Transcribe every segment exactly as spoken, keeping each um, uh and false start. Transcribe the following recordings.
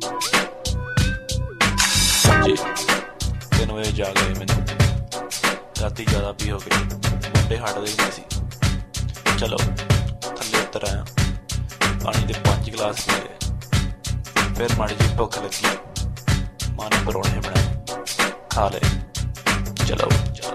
जी तीन बजे जाग गए मैनू राती ज़्यादा पी हो गई मुंडे हटदे ही नहीं सी। चलो थल्ले उतर आया पानी के पांच गिलास पी गए फिर माड़ी जी भुख लगी मां ने परौंठे बनाए खा ले। चलो चलो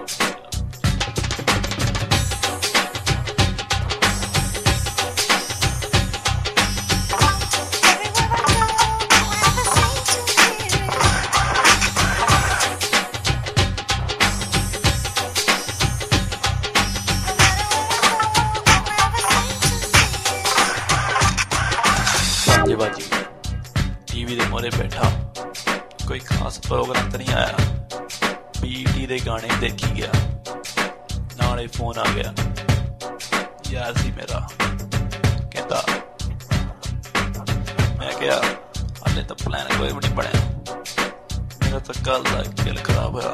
बाजी टीवी दे मोरे बैठा कोई खास प्रोग्राम तो नहीं आया पीटी दे गाने देखी गया नाले फोन आ गया यार सी मेरा कहता मैं क्या हाले तो प्लान कोई भी नहीं बनया मेरा तो कल का दिल खराब होया।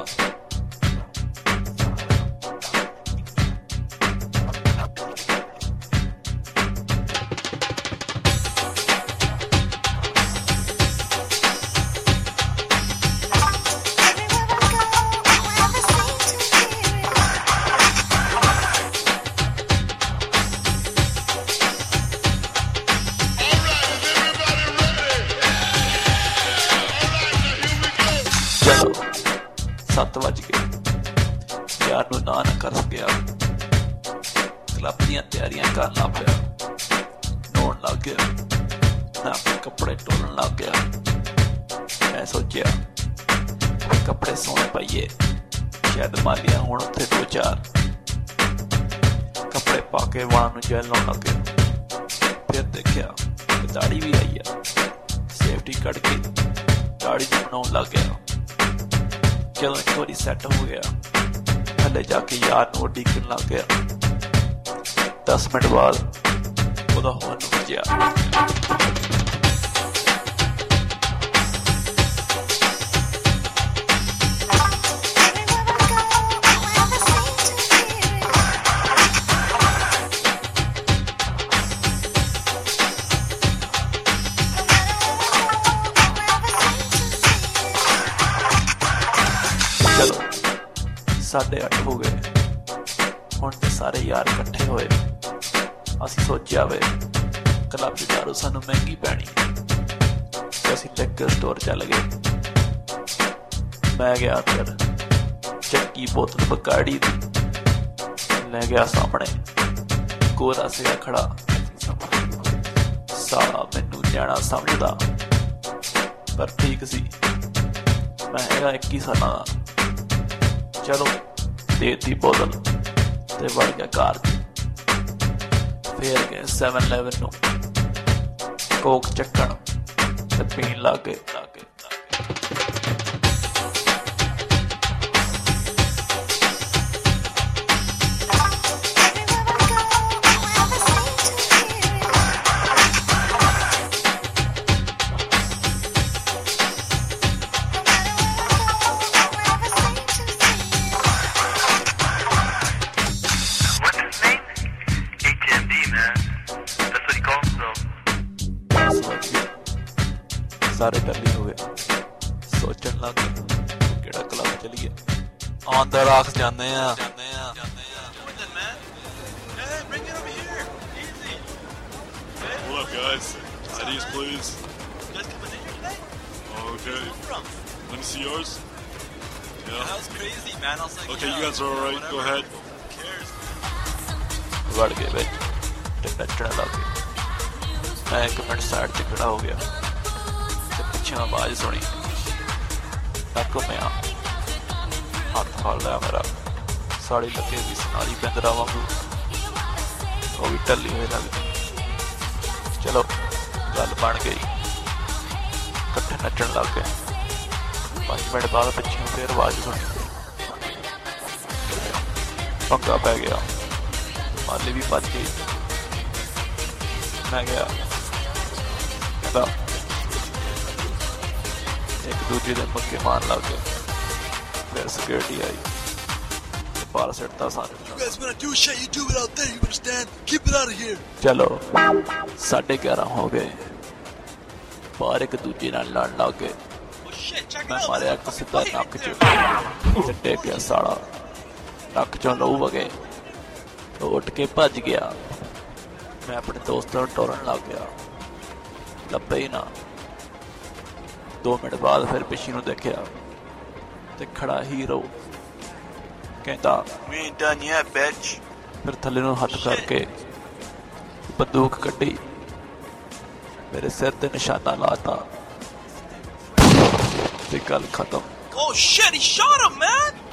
चलो सत्त बज गए यार नू ना ना कर गया क्लब दी तैयारियां कर ला पाया नौन लग गया मैं अपने कपड़े टोलन लग गया। मैं सोचा कपड़े सोने पाइए शायद मालिया हुण उत्थे दो चार कपड़े पा के वाल नू जैल लाउण लग गया। फिर देखा दाड़ी भी आई है सेफ्टी कट के दाड़ी बनाउण लग गया। चलो एक बारी सैट हो गया थले जाके यार नू डिगन लग गया। दस मिनट बाद ओदा होन वजया साढ़े अठ हो गए हुण ते सारे यार इकट्ठे होए असीं सोचिया वे क्लब दी दारू सानू महंगी पैनी ते असीं लिकर स्टोर चल गए। मैं गया फिर चक्की बोतल बकाड़ी दी ले गया सामने गोरा सिया खड़ा साला मैनू जाना समझदा पर ठीक सी मैं हैगा इक्की सालां दा। चलो देती बोतल ते बढ़ गया कार फिर गए सैवन इलेवन नू कोक चक्कण ते पीन लग गए। सारे टल्ली हो गए सोचन लग केड़ा क्लब चलिए ऑन द रॉक्स जाने आ What up guys? I Ds please. You guys coming in here today? Okay. Where are you from? Let me see yours. Yeah. That was crazy, man. I was like, Okay, yeah, you guys are alright. whatever. Go ahead. Who cares? बढ़ गए भाई ते नचने लग गए। मैं एक minute side ते खड़ा हो गया ते पीछे आवाज सुनी तक मैं हाथ फड़ लिया मेरा साड़ी लगे भी सुनारी पिंदरा वांगू वो भी टल्ली हुई लग। चलो गल बन गई कट्ठे नचन लग गए। पांच मिनट बाद पिछे फिर आवाज सुनी पंगा पै गया माली भी बच गई। मैं गया कहता एक दूजे दे मक्के मार लग गए। फिर सिक्योरिटी आई बाहर सटता सानू। You guys wanna do shit, you do it out there, you understand? Keep it out of here. चलो साढ़े ग्यारह हो गए ਬਾਹਰ ਇੱਕ ਦੂਜੇ ਨਾਲ ਲੜਨ ਲੱਗ ਗਏ। Oh shit, check it ਮੈਂ out. ਮਾਰਿਆ ਇੱਕ ਸਿੱਧਾ ਨੱਕ 'ਚ ਤੇ ਡਿੱਗ ਗਿਆ ਸਾਲਾ। ਨੱਕ 'ਚੋਂ ਲਹੂ ਵਗੇ। ਉਹ ਉੱਠ ਕੇ ਭੱਜ ਗਿਆ। ਮੈਂ ਆਪਣੇ ਦੋਸਤ ਨਾਲ ਟੋਰਨ ਲੱਗ ਗਿਆ, ਲੱਭੇ ਹੀ ਨਾ। ਦੋ ਮਿੰਟ ਬਾਅਦ ਫਿਰ ਪਿੱਛੇ ਨੂੰ ਦੇਖਿਆ ਤੇ ਖੜਾ ਹੀਰੋ ਕਹਿੰਦਾ We ain't done yet, bitch. ਫਿਰ ਥੱਲੇ ਨੂੰ ਹੱਥ ਕਰਕੇ ਬੰਦੂਕ ਕੱਢੀ, ਮੇਰੇ ਸਿਰ ਤੇ ਨਿਸ਼ਾਨਾ ਲਾਤਾ ਤੇ ਗੱਲ ਖਤਮ। Oh shit, he shot him, man!